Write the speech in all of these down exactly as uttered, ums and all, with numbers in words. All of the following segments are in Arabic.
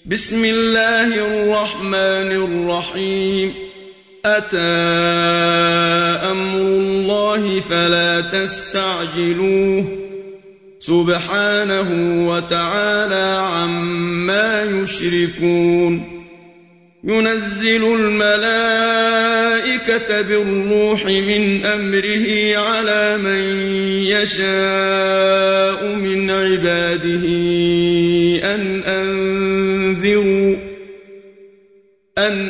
بسم الله الرحمن الرحيم أتى أمر الله فلا تستعجلوه سبحانه وتعالى عما يشركون ينزل الملائكة بالروح من أمره على من يشاء من عباده أن أنذروا أن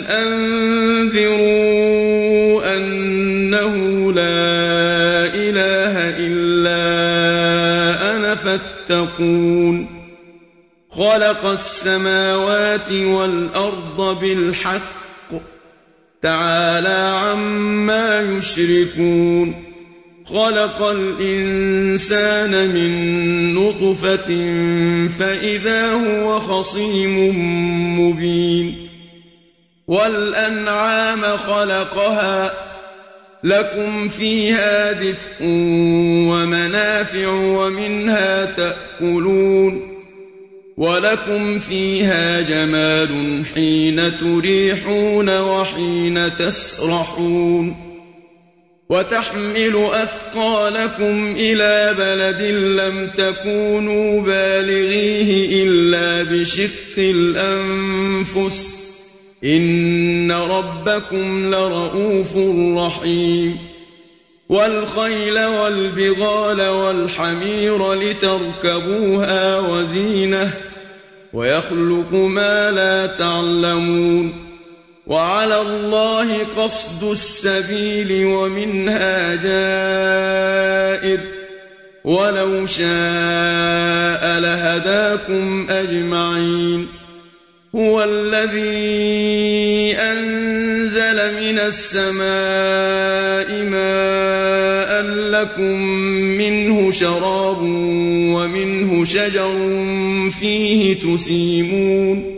أنذروا أنه لا إله إلا أنا فاتقون خلق السماوات والأرض بالحق تعالى عما يشركون خلق الإنسان من نطفة فإذا هو خصيم مبين والأنعام خلقها لكم فيها دفء ومنافع ومنها تأكلون ولكم فيها جمال حين تريحون وحين تسرحون وتحمل أثقالكم إلى بلد لم تكونوا بالغيه إلا بشق الأنفس إن ربكم لرؤوف رحيم والخيل والبغال والحمير لتركبوها وزينة ويخلق ما لا تعلمون وعلى الله قصد السبيل ومنها جائر ولو شاء لهداكم أجمعين هو الذي أنزل من السماء ماء لكم منه شراب ومنه شجر فيه تسيمون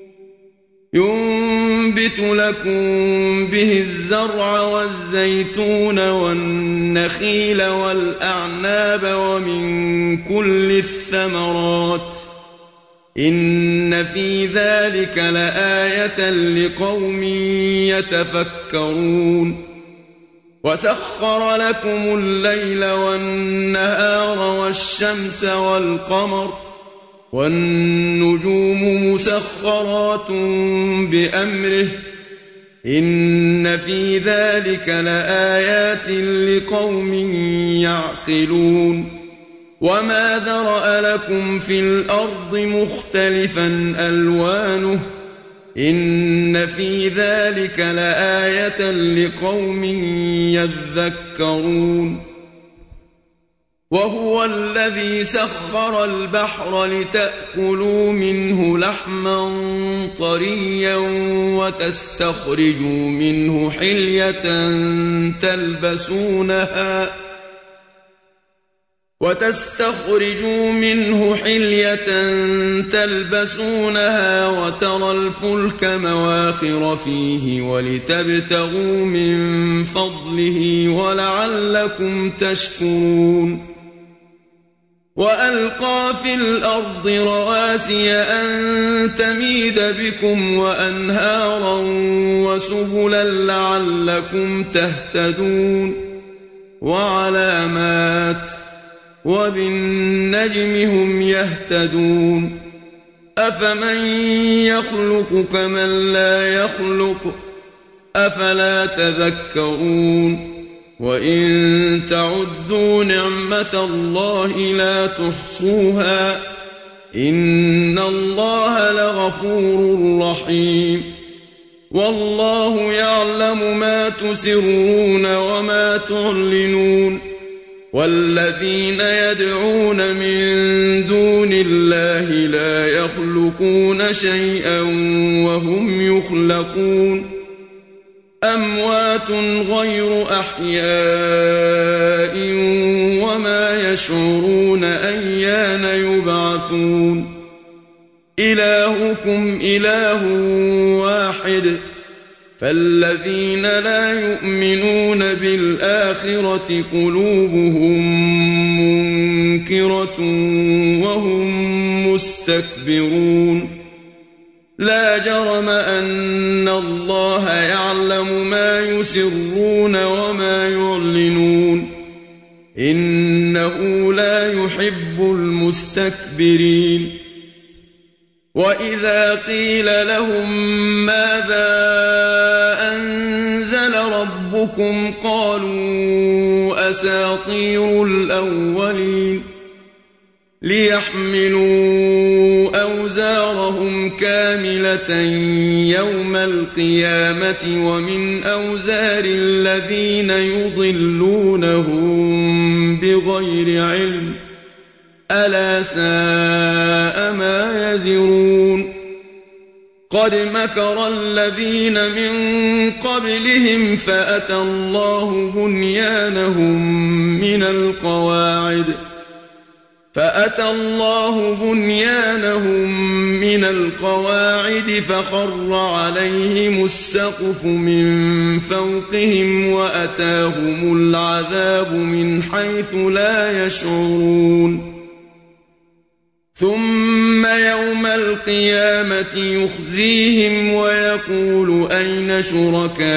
ينبت لكم به الزرع والزيتون والنخيل والأعناب ومن كل الثمرات إن في ذلك لآية لقوم يتفكرون وسخر لكم الليل والنهار والشمس والقمر والنجوم مسخرات بأمره إن في ذلك لآيات لقوم يعقلون وما ذرأ لكم في الأرض مختلفا ألوانه إن في ذلك لآية لقوم يذكرون وهو الذي سخر البحر لتأكلوا منه لحما طريا وتستخرجوا منه حلية تلبسونها وتستخرجوا منه حلية تلبسونها وترى الفلك مواخر فيه ولتبتغوا من فضله ولعلكم تشكرون وألقى في الأرض رواسي أن تميد بكم وأنهارا وسبلا لعلكم تهتدون وعلامات وبالنجم هم يهتدون أفمن يخلق كمن لا يخلق أفلا تذكرون وإن تعدوا نعمة الله لا تحصوها إن الله لغفور رحيم والله يعلم ما تسرون وما تعلنون والذين يدعون من دون الله لا يخلقون شيئا وهم يخلقون أموات غير أحياء وما يشعرون أيان يبعثون إلهكم إله واحد فالذين لا يؤمنون بالآخرة قلوبهم منكرة وهم مستكبرون لا جرم أن الله يعلم ما يسرون وما يعلنون إنه لا يحب المستكبرين وإذا قيل لهم ماذا أنزل ربكم قالوا أساطير الأولين ليحملوا أوزارهم كاملة يوم القيامة ومن أوزار الذين يضلونهم بغير علم ألا ساء ما يزرون قد مكر الذين من قبلهم فأتى الله بنيانهم من القواعد فأتى الله بنيانهم من القواعد فخر عليهم السقف من فوقهم وأتاهم العذاب من حيث لا يشعرون ثم يوم القيامة يخزيهم ويقول أين شركائي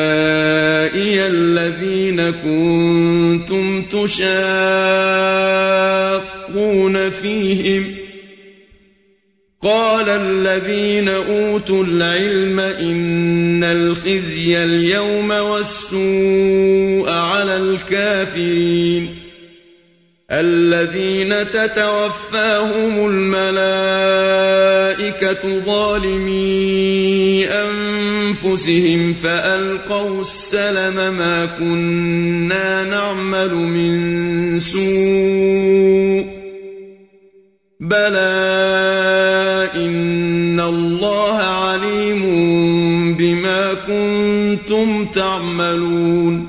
الذين كنتم تشاقون فيهم قال الذين أوتوا العلم إن الخزي اليوم والسوء على الكافرين الذين تتوفاهم الملائكة ظالمي أنفسهم فألقوا السلم ما كنا نعمل من سوء بلى إن الله عليم بما كنتم تعملون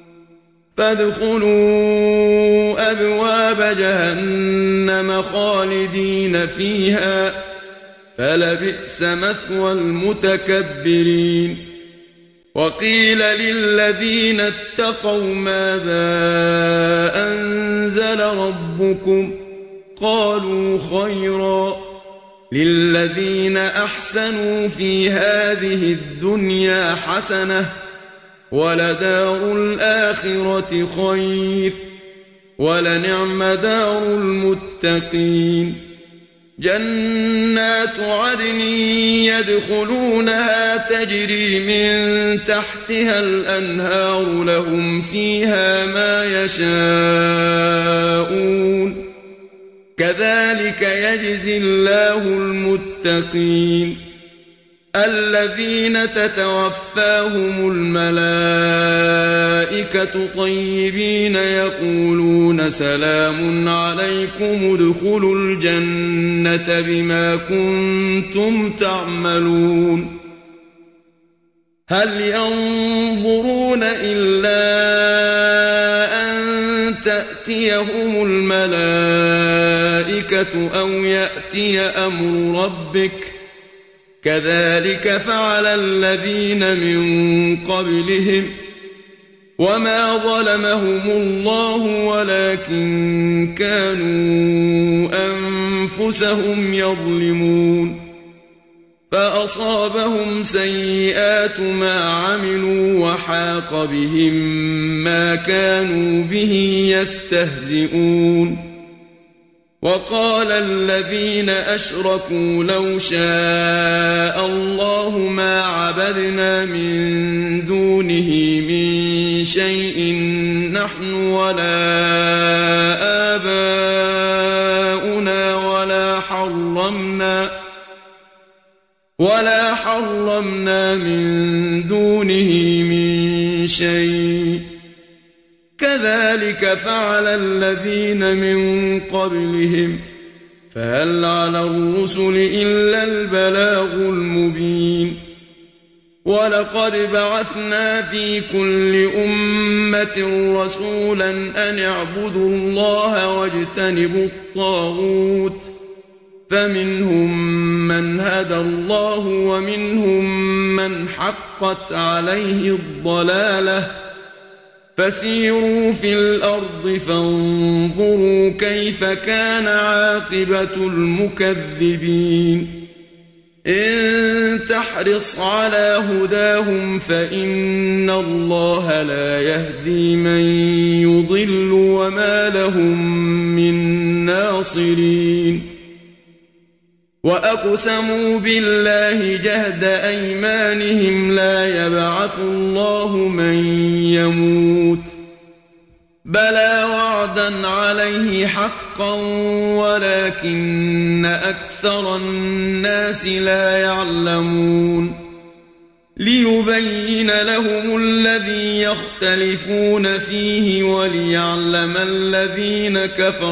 فادخلوا أبواب جهنم خالدين فيها فلبئس مثوى المتكبرين وقيل للذين اتقوا ماذا أنزل ربكم قالوا خيرا للذين أحسنوا في هذه الدنيا حسنة ولدار الآخرة خير ولنعم دار المتقين جنات عدن يدخلونها تجري من تحتها الأنهار لهم فيها ما يشاءون كذلك يجزي الله المتقين الذين تتوفاهم الملائكة طيبين يقولون سلام عليكم ادخلوا الجنة بما كنتم تعملون هل ينظرون إلا أن تأتيهم الملائكة أو يأتي أمر ربك كذلك فعل الذين من قبلهم وما ظلمهم الله ولكن كانوا أنفسهم يظلمون فأصابهم سيئات ما عملوا وحاق بهم ما كانوا به يستهزئون وقال الذين أشركوا لو شاء الله ما عبدنا من دونه من شيء نحن ولا آباؤنا ولا حرمنا ولا حرمنا من دونه من شيء كذلك فعل الذين من قبلهم فهل على الرسل إلا البلاغ المبين ولقد بعثنا في كل أمة رسولا أن اعبدوا الله واجتنبوا الطاغوت فمنهم من هدى الله ومنهم من حقت عليه الضلالة فسيروا في الأرض فانظروا كيف كان عاقبة المكذبين إن تحرص على هداهم فإن الله لا يهدي من يضل وما لهم من ناصرين وأقسموا بالله جهد أيمانهم لا يبعث الله من يموت بلى وعدا عليه حقا ولكن أكثر الناس لا يعلمون ليبين لهم الذي يختلفون فيه وليعلم الذين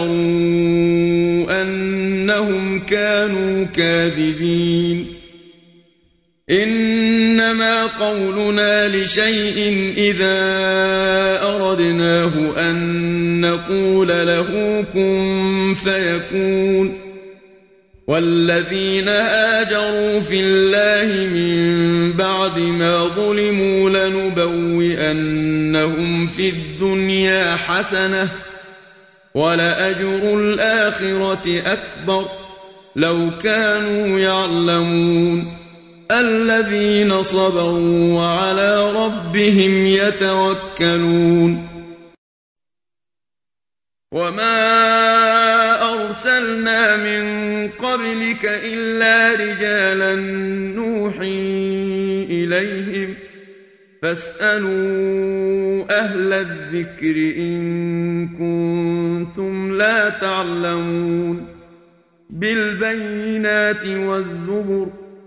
كفروا أنهم كانوا كاذبين إنما قولنا لشيء إذا أردناه أن نقول له كن فيكون والذين هاجروا في الله من بعد ما ظلموا لنبوئنهم في الدنيا حسنة ولأجر الآخرة أكبر لو كانوا يعلمون الذين صبروا وعلى ربهم يتوكلون وما أرسلنا من قبلك إلا رجالا نوحي إليهم فاسألوا أهل الذكر إن كنتم لا تعلمون بالبينات والزبر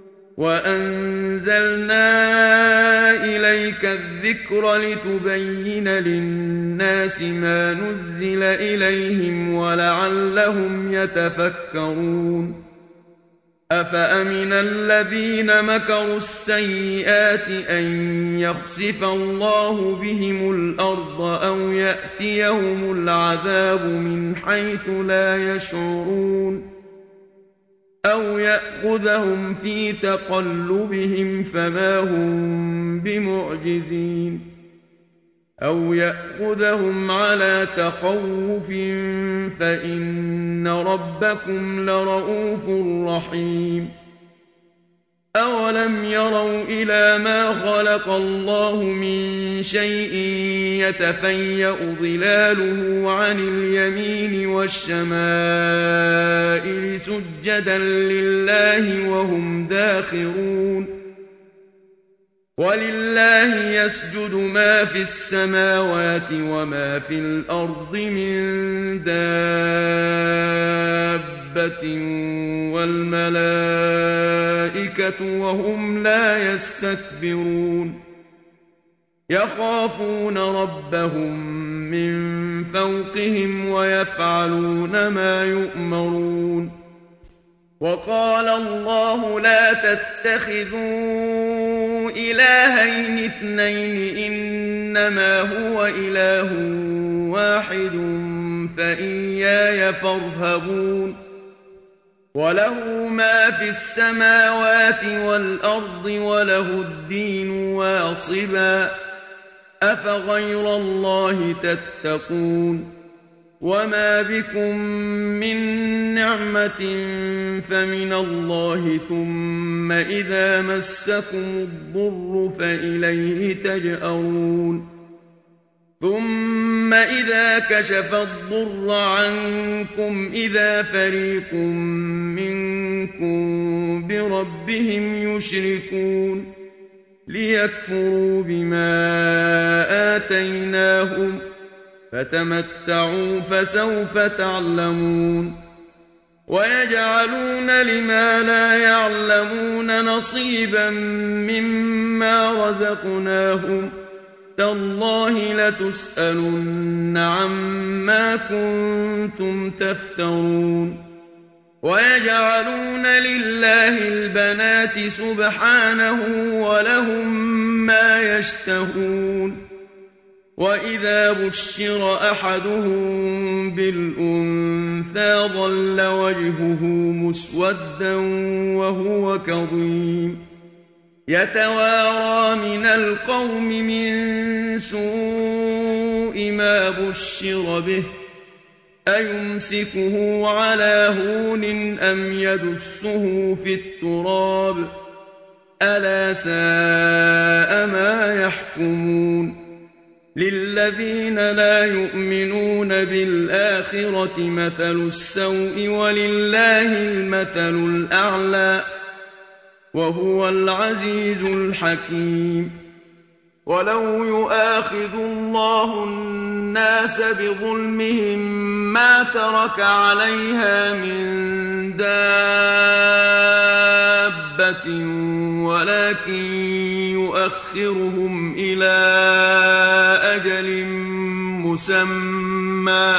وأنزلنا إليك الذكر لتبين للناس ما نزل إليهم ولعلهم يتفكرون أفأمن الذين مكروا السيئات أن يخسف الله بهم الأرض أو يأتيهم العذاب من حيث لا يشعرون أو يأخذهم في تقلبهم فما هم بمعجزين أو يأخذهم على تخوف فإن ربكم لرؤوف رحيم أولم يروا إلى ما خلق الله من شيء يتفيأ ظلاله عن اليمين والشمائل سجدا لله وهم داخرون ولله يسجد ما في السماوات وما في الأرض من دابة والملائكة وهم لا يستكبرون يخافون ربهم من فوقهم ويفعلون ما يؤمرون وقال الله لا تتخذوا إلهين اثنين إنما هو إله واحد فإياي فارهبون وله ما في السماوات والأرض وله الدين واصبا أفغير الله تتقون وما بكم من نعمة فمن الله ثم إذا مسكم الضر فإليه تجأرون ثم إذا كشف الضر عنكم إذا فريق منكم بربهم يشركون ليكفروا بما آتيناهم فتمتعوا فسوف تعلمون ويجعلون لما لا يعلمون نصيبا مما رزقناهم تالله لتسألن عما كنتم تفترون ويجعلون لله البنات سبحانه ولهم ما يشتهون وإذا بشر أحدهم بالأنثى ظل وجهه مسودا وهو كظيم يتوارى من القوم من سوء ما بشر به أيمسكه على هون أم يدسه في التراب ألا ساء ما يحكمون للذين لا يؤمنون بالآخرة مثل السوء ولله المثل الأعلى وهو العزيز الحكيم ولو يؤاخذ الله الناس بظلمهم ما ترك عليها من دابة ولكن يؤخرهم إلى أجل مسمى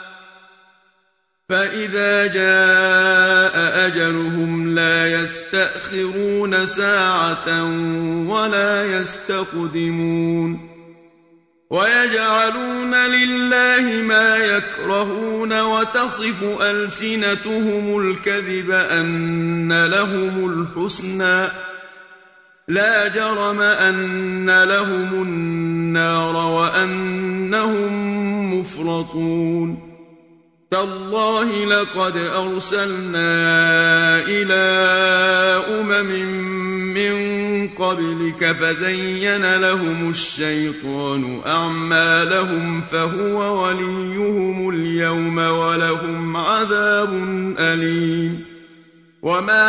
فإذا جاء أجلهم لا يستأخرون ساعة ولا يستقدمون ويجعلون لله ما يكرهون وتصف ألسنتهم الكذب أن لهم الحسنى لا جرم أن لهم النار وأنهم مفرطون تالله لقد أرسلنا إلى أمم من قبلك فزين لهم الشيطان أعمالهم فهو وليهم اليوم ولهم عذاب أليم وما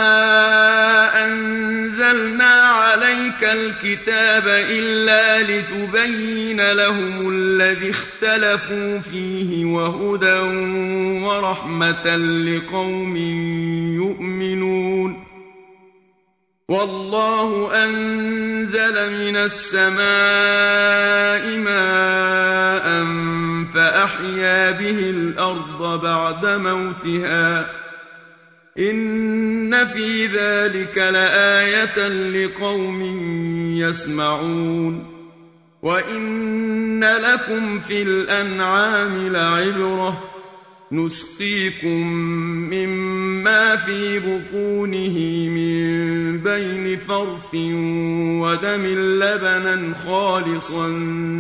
أنزلنا عليك الكتاب إلا لتبين لهم الذي اختلفوا فيه وهدى ورحمة لقوم يؤمنون والله أنزل من السماء ماء فأحيا به الأرض بعد موتها إن في ذلك لآية لقوم يسمعون وإن لكم في الأنعام لعبرة نسقيكم مما في بطونه من بين فرث ودم لبنا خالصا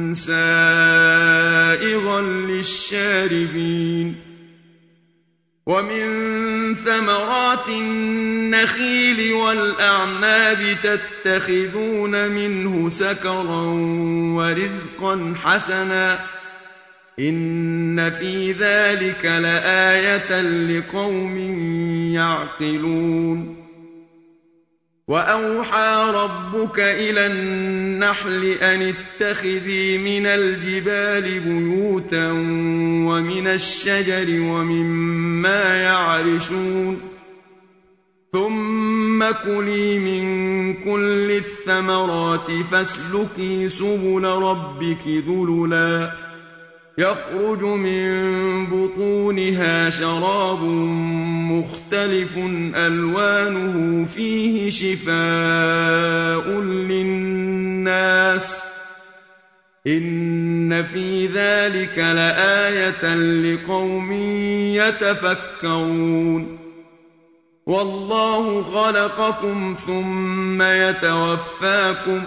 سائغا للشاربين ومن ثمرات النخيل والأعناب تتخذون منه سكرا ورزقا حسنا إن في ذلك لآية لقوم يعقلون وأوحى ربك إلى النحل أن اتخذي من الجبال بيوتا ومن الشجر ومما يعرشون ثم كلي من كل الثمرات فاسلكي سبل ربك ذللا يخرج من بطونها شراب مختلف ألوانه فيه شفاء للناس إن في ذلك لآية لقوم يتفكرون والله خلقكم ثم يتوفاكم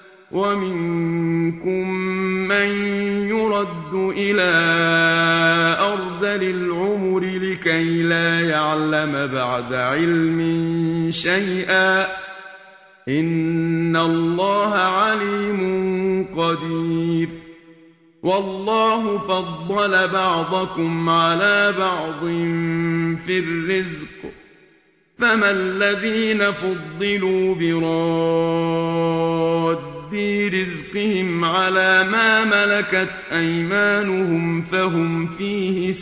ومنكم من يرد إلى أرذل العمر لكي لا يعلم بعد علم شيئا إن الله عليم قدير والله فضل بعضكم على بعض في الرزق فما الذين فضلوا براد برزقهم على ما ملكت أيمانهم فهم فيه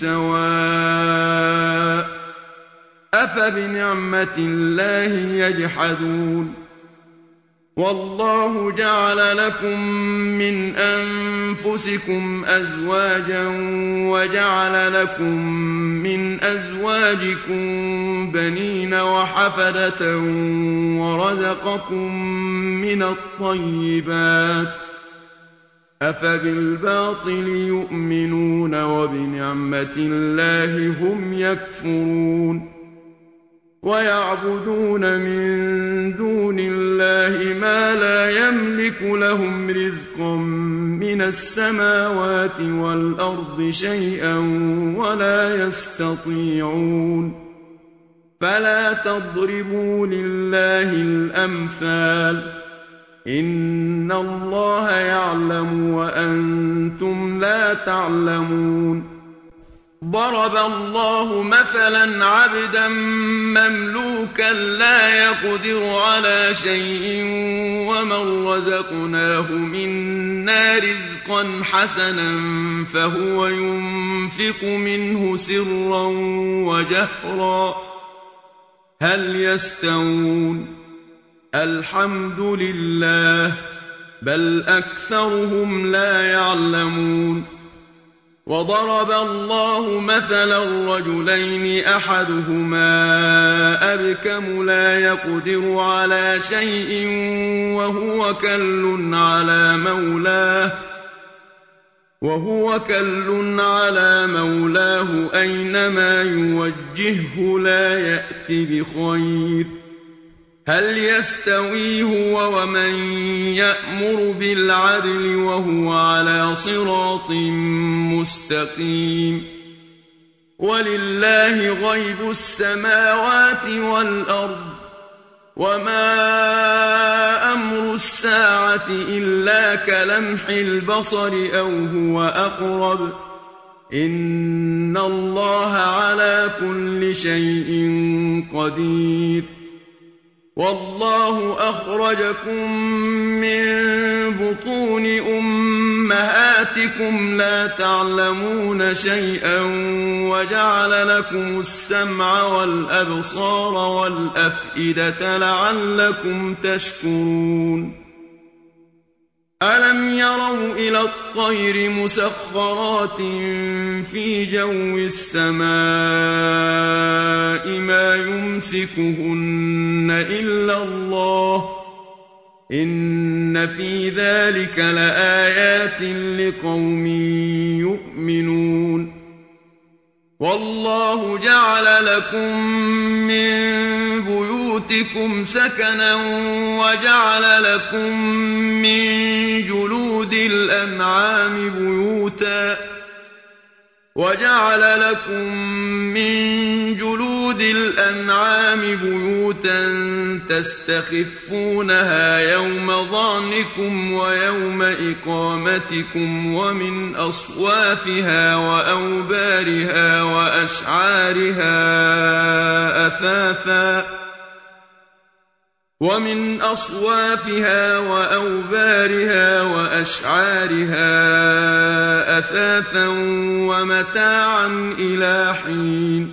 سواء أفبنعمة الله يجحدون والله جعل لكم من أنفسكم أزواجا وجعل لكم من أزواجكم بنين وحفدة ورزقكم من الطيبات أفبالباطل يؤمنون وبنعمة الله هم يكفرون ويعبدون من دون الله ما لا يملك لهم رزقا من السماوات والأرض شيئا ولا يستطيعون فلا تضربوا لله الأمثال إن الله يعلم وأنتم لا تعلمون ضرب الله مثلا عبدا مملوكا لا يقدر على شيء ومن رزقناه منا رزقا حسنا فهو ينفق منه سرا وجهرا هل يستوون الحمد لله بل أكثرهم لا يعلمون وضرب الله مثلا رجلين أحدهما أبكم لا يقدر على شيء وهو كل على مولاه وهو كل على مولاه أينما يوجهه لا يأت بخير هل يستوي هو ومن يأمر بالعدل وهو على صراط مستقيم ولله غيب السماوات والأرض وما أمر الساعة إلا كلمح البصر أو هو أقرب إن الله على كل شيء قدير والله أخرجكم من بطون أمهاتكم لا تعلمون شيئا وجعل لكم السمع والأبصار والأفئدة لعلكم تشكرون ألم يروا إلى الطير مسخرات في جو السماء ما يمسكهن إلا الله إن في ذلك لآيات لقوم يؤمنون والله جعل لكم من بيوتكم سكنا وجعل لكم من جلود الأنعام بيوتا وجعل لكم من جلود الأنعام بيوتا تستخفونها يوم ظعنكم ويوم إقامتكم ومن أصوافها وأوبارها وأشعارها أثاثا ومن أصوافها وأوبارها وأشعارها أثاثا ومتاعا إلى حين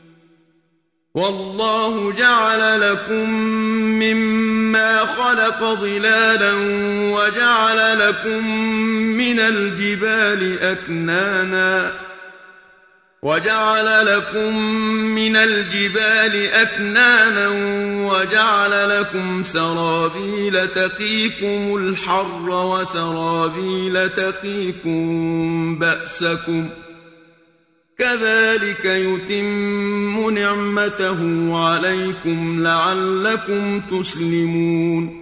والله جعل لكم مما خلق ظلالا وجعل لكم من الجبال أكنانا وجعل لكم من الجبال أكنانا وجعل لكم سرابيل تقيكم الحر وسرابيل تقيكم بأسكم كذلك يتم نعمته عليكم لعلكم تسلمون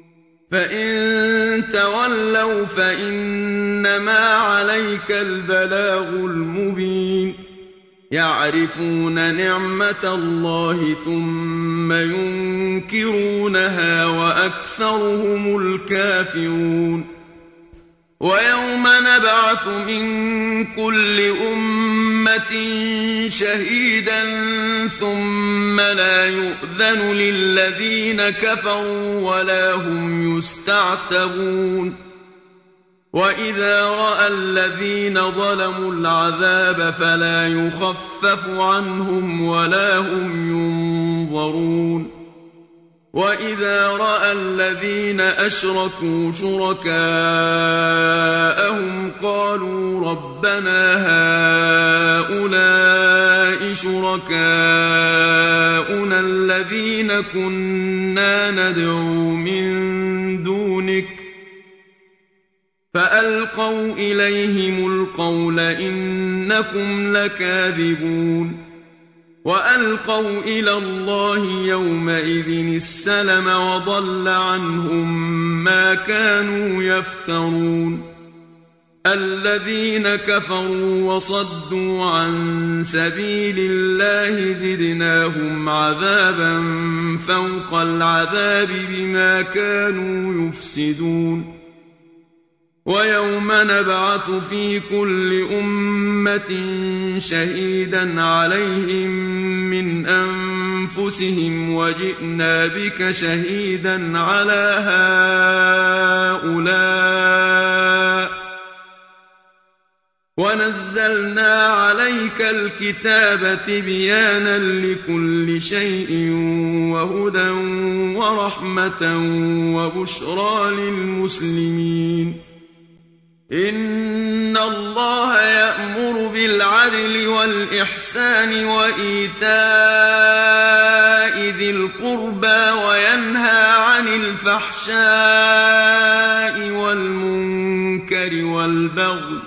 فإن تولوا فإنما عليك البلاغ المبين يعرفون نعمة الله ثم ينكرونها وأكثرهم الكافرون ويوم نبعث من كل أمة شهيدا ثم لا يؤذن للذين كفروا ولا هم يستعتبون وإذا رأى الذين ظلموا العذاب فلا يخفف عنهم ولا هم ينظرون وإذا رأى الذين أشركوا شركاءهم قالوا ربنا هؤلاء شركاؤنا الذين كنا ندعو من دونك فألقوا إليهم القول إنكم لكاذبون وألقوا إلى الله يومئذ السلم وضل عنهم ما كانوا يفترون الذين كفروا وصدوا عن سبيل الله زدناهم عذابا فوق العذاب بما كانوا يفسدون ويوم نبعث في كل أمة شهيدا عليهم من أنفسهم وجئنا بك شهيدا على هؤلاء ونزلنا عليك الكتاب تبيانا لكل شيء وهدى ورحمة وبشرى للمسلمين إن الله يأمر بالعدل والإحسان وإيتاء ذي القربى وينهى عن الفحشاء والمنكر والبغي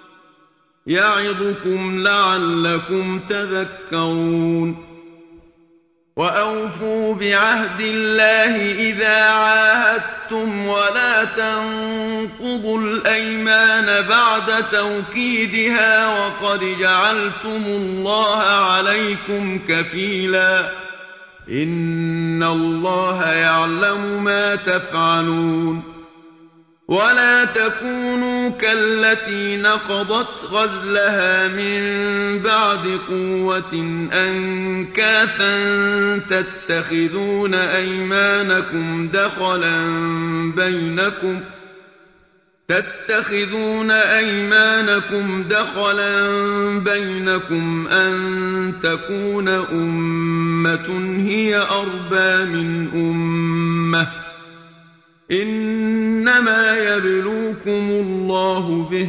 يعظكم لعلكم تذكرون وأوفوا بعهد الله إذا عاهدتم ولا تنقضوا الأيمان بعد توكيدها وقد جعلتم الله عليكم كفيلا إن الله يعلم ما تفعلون ولا تكونوا كالتي نقضت غزلها من بعد قوة أنكاثا تتخذون أيمانكم دخلا بينكم تتخذون أيمانكم دخلا بينكم أن تكون أمة هي أربى من أمة إنما يبلوكم الله به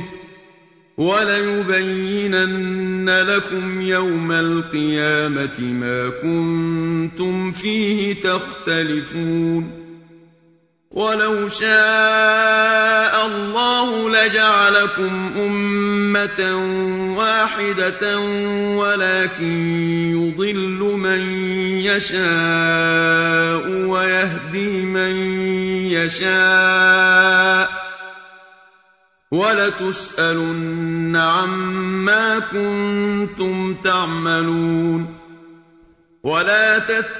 وليبينن لكم يوم القيامة ما كنتم فيه تختلفون ولو شاء الله لجعلكم أمة واحدة ولكن يضل من يشاء ويهدي من يشاء ولتسألن عما كنتم تعملون ولا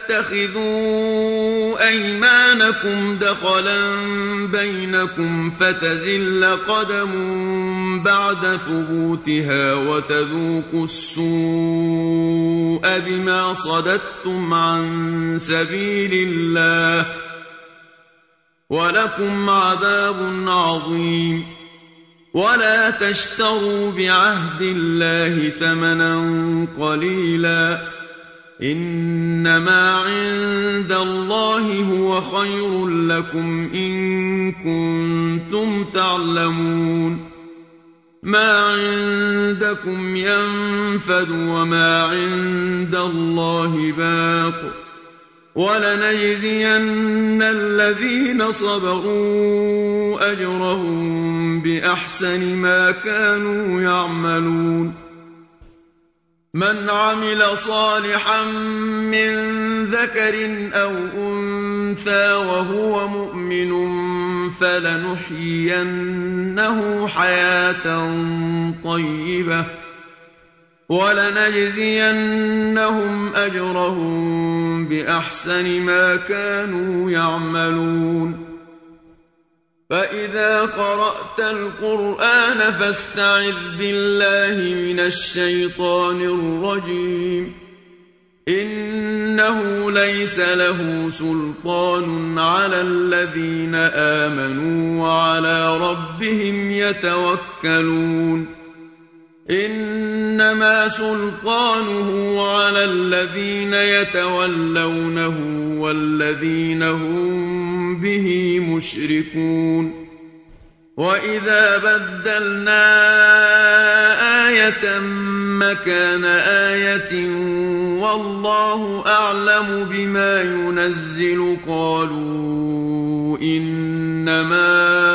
تتخذوا أيمانكم دخلا بينكم فتزل قدم بعد ثبوتها وتذوقوا السوء بما صددتم عن سبيل الله ولكم عذاب عظيم ولا تشتروا بعهد الله ثمنا قليلا إنما عند الله هو خير لكم إن كنتم تعلمون ما عندكم ينفد وما عند الله باق ولنجزين الذين صبروا أجرهم بأحسن ما كانوا يعملون من عمل صالحا من ذكر أو أنثى وهو مؤمن فلنحيينه حياة طيبة ولنجزينهم أجرهم بأحسن ما كانوا يعملون فإذا قرأت القرآن فاستعذ بالله من الشيطان الرجيم إنه ليس له سلطان على الذين آمنوا وعلى ربهم يتوكلون إنما سلطانه على الذين يتولونه والذين هم به مشركون وإذا بدلنا آية مكان آية والله أعلم بما ينزل قالوا إنما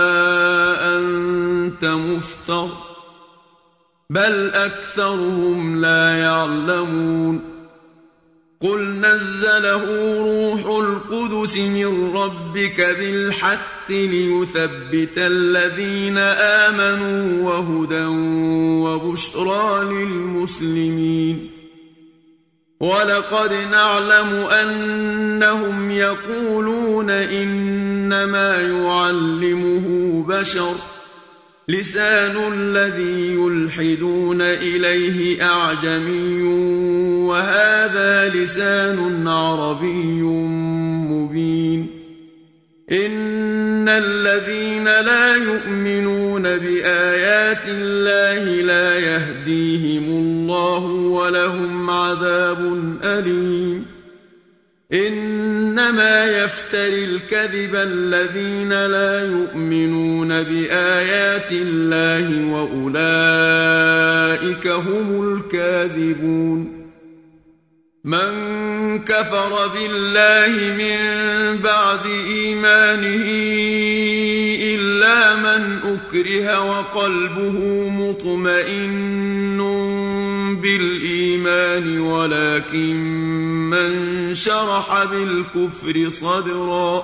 أنت مفتر بل أكثرهم لا يعلمون قل نزله روح القدس من ربك بالحق ليثبت الذين آمنوا وهدى وبشرى للمسلمين. ولقد نعلم أنهم يقولون إنما يعلمه بشر لسان الذي يلحدون إليه أعجمي وهذا لسان عربي مبين. إن الذين لا يؤمنون بآيات الله لا يهديهم الله ولهم عذاب أليم. إنما يفتري الكذب الذين لا يؤمنون بآيات الله وأولئك هم الكاذبون. من كفر بالله من بعد إيمانه إلا من أكره وقلبه مطمئن بالإيمان ولكن من شرح بالكفر صدرا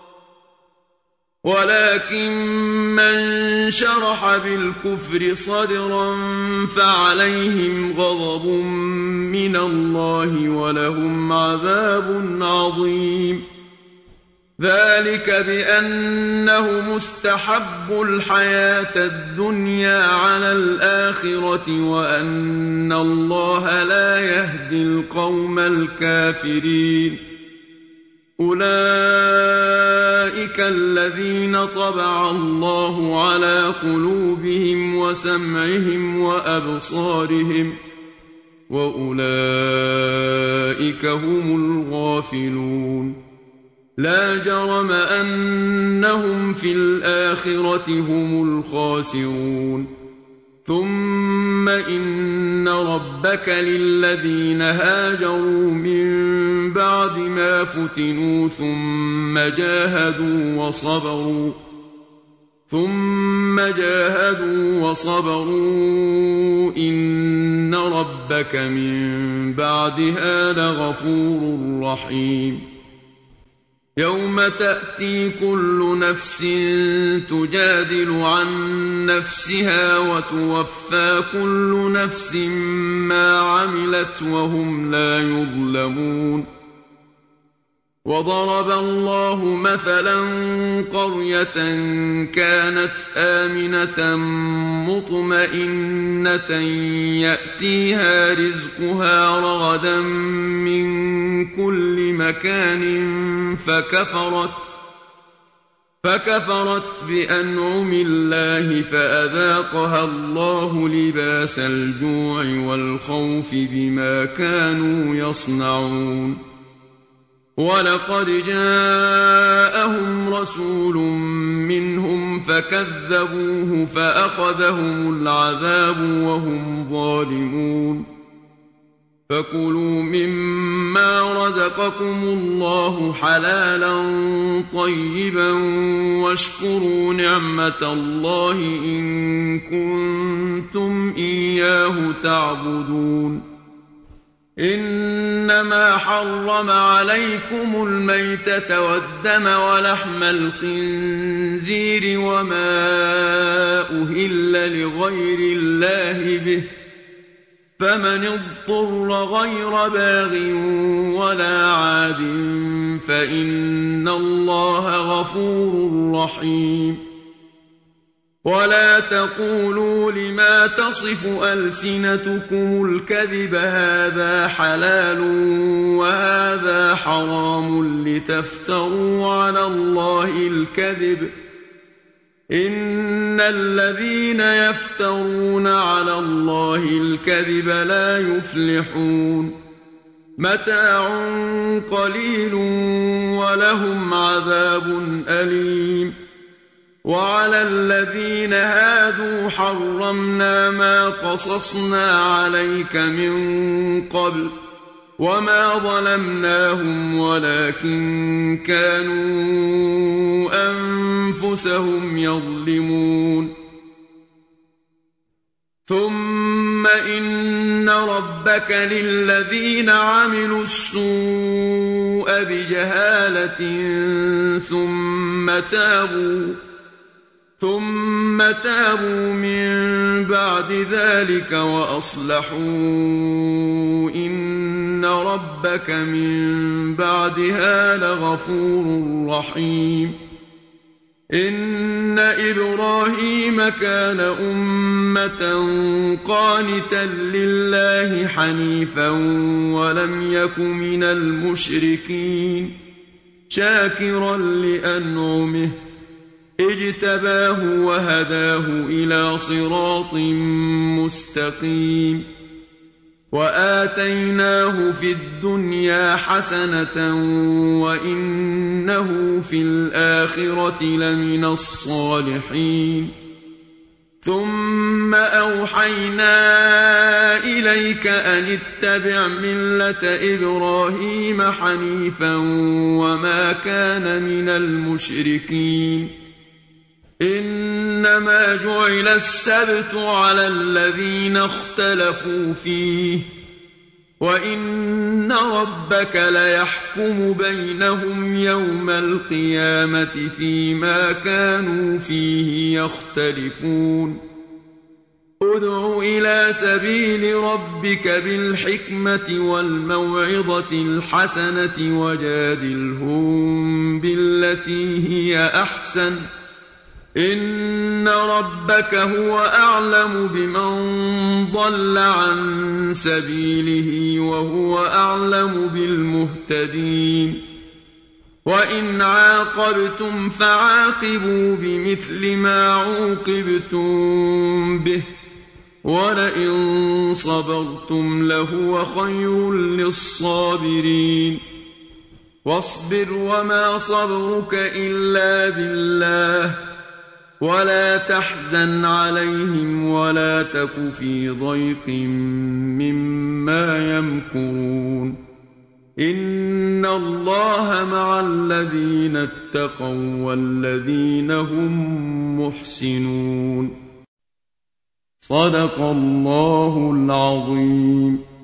ولكن من شرح بالكفر صدرا فعليهم غضب من الله ولهم عذاب عظيم. ذلك بأنه مستحب الحياة الدنيا على الآخرة وأن الله لا يهدي القوم الكافرين. أولئك الذين طبع الله على قلوبهم وسمعهم وأبصارهم وأولئك هم الغافلون. لا جرم أنهم في الآخرة هم الخاسرون. ثم إن ربك للذين هاجروا من بعد ما فتنوا ثم جاهدوا وصبروا ثم جاهدوا وصبروا إن ربك من بعدها لغفور رحيم. يوم تأتي كل نفس تجادل عن نفسها وتوفى كل نفس ما عملت وهم لا يظلمون. وضرب الله مثلا قرية كانت آمنة مطمئنة يأتيها رزقها رغدا من كل مكان فكفرت فكفرت بأنعم الله فأذاقها الله لباس الجوع والخوف بما كانوا يصنعون. ولقد جاءهم رسول منهم فكذبوه فأخذهم العذاب وهم ظالمون. فكلوا مما رزقكم الله حلالا طيبا واشكروا نعمة الله إن كنتم إياه تعبدون. إنما حرم عليكم الميتة والدم ولحم الخنزير وما أهل لغير الله به فمن اضطر غير باغ ولا عاد فإن الله غفور رحيم. ولا تقولوا لما تصف ألسنتكم الكذب هذا حلال وهذا حرام لتفتروا على الله الكذب إن الذين يفترون على الله الكذب لا يفلحون. متاع قليل ولهم عذاب أليم. وعلى الذين هادوا حرمنا ما قصصنا عليك من قبل وما ظلمناهم ولكن كانوا أنفسهم يظلمون. ثم إن ربك للذين عملوا السوء بجهالة ثم تابوا ثم تابوا من بعد ذلك وأصلحوا إن ربك من بعدها لغفور رحيم إن إبراهيم كان أمة قانتا لله حنيفا ولم يك من المشركين شاكرا لأنعمه اجتباه وهداه إلى صراط مستقيم وآتيناه في الدنيا حسنة وإنه في الآخرة لمن الصالحين ثم أوحينا إليك أن اتبع ملة إبراهيم حنيفا وما كان من المشركين إنما جعل السبت على الذين اختلفوا فيه وإن ربك ليحكم بينهم يوم القيامة فيما كانوا فيه يختلفون ادع إلى سبيل ربك بالحكمة والموعظة الحسنة وجادلهم بالتي هي أحسن إن ربك هو أعلم بمن ضل عن سبيله وهو أعلم بالمهتدين وإن عاقبتم فعاقبوا بمثل ما عوقبتم به ولئن صبرتم لهو خير للصابرين واصبر وما صبرك إلا بالله ولا تحزن عليهم ولا تك في ضيق مما يمكرون إن الله مع الذين اتقوا والذين هم محسنون صدق الله العظيم.